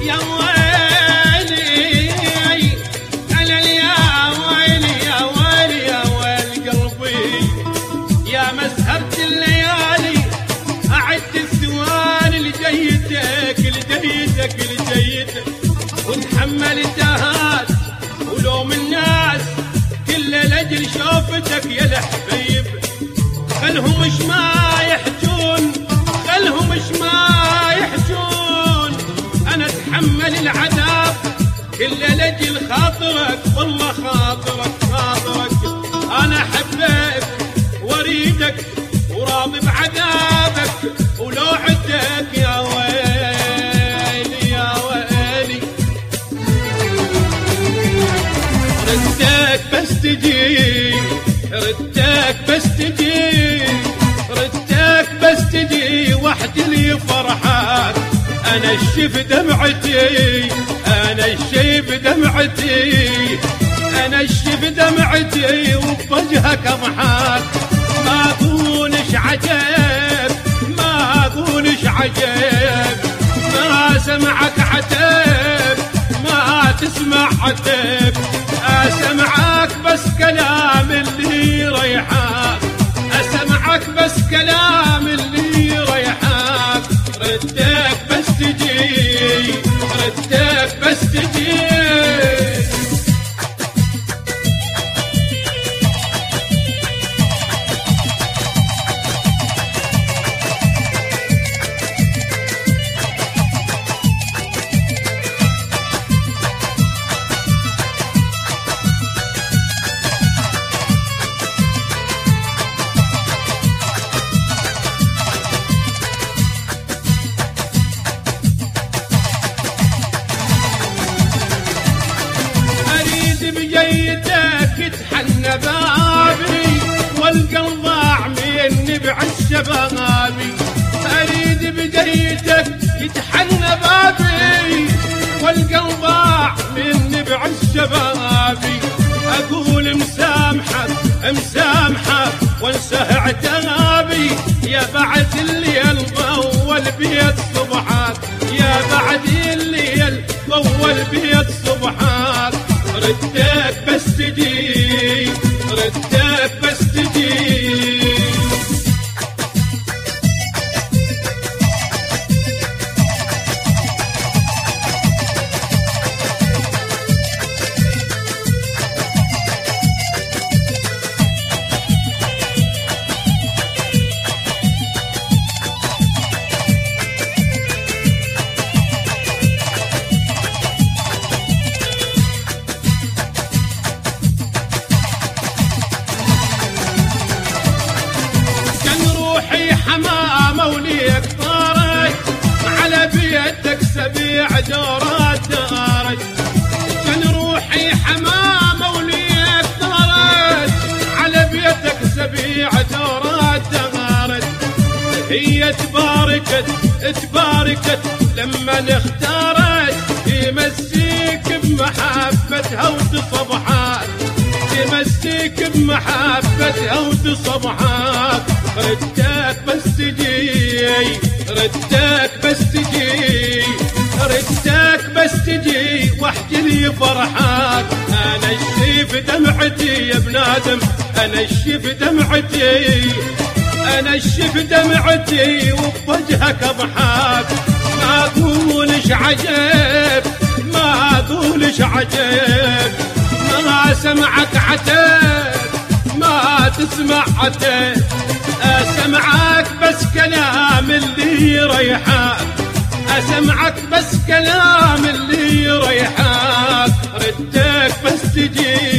يا ويلي أنا يا ويلي يا ويلي يا ويل قلبي يا مسهرة الليالي أعد الثواني لجيتك لجيتك لجيتك وتحمل الدهات ولوم الناس كل لجل شوفتك يا الحبيب خلهم مش ما يحجون خلهم مش ما يحجون أنا أتحمل العذاب كل لجل خاطرك والله خاطرك خاطرك أنا أحبك وأريدك وراضي بعذابك ولوعتك يا ويلي يا ويلي ردك بس تجي ردك بس تجي ردك بس تجي وحدي لي فرحك أنا الشف دمعتي أنا الشيب دمعتي أنا الشف دمعتي وبوجهك أضحك ما أكونش عجب ما أكونش عجب ما سمعك عتب ما تسمع عتب أسمعك بس كلام اللي يريحك أسمعك بس كلام اللي يريحك ردك بس تجي ردك بس تجي بجيتك يتحنى بابي والقلب ضاع مني بعالشبابي اريد بجيتك يتحنى بابي والقلب ضاع مني بعالشبابي اقول مسامحك مسامحك وانسى عتابي يا بعد الليل ضوى البيت صبحك يا بعد الليل ضوى البيت صبحك ردك بس تجي ردك بس تجي موليك طارج على بيتك سبيع دورات دارج كان روحي حمامة وليك طارج على بيتك سبيع دورات دارج هي تباركت لما اختارت تمسيك بمحبتها وتصبحات تمسيك بمحبتها وتصبحات ردك بس تجي ردك بس تجي ردك بس تجي واحجلي فرحك انا الشيف دمعتي يا بنادم انا الشيف دمعتي انا الشيف دمعتي وبوجهك اضحك ما اقولش عجب ما اقولش عجب ما سمعك عتب ما تسمع عتب أسمعك بس كلام اللي يريحك أسمعك بس كلام اللي يريحك ردك بس تجي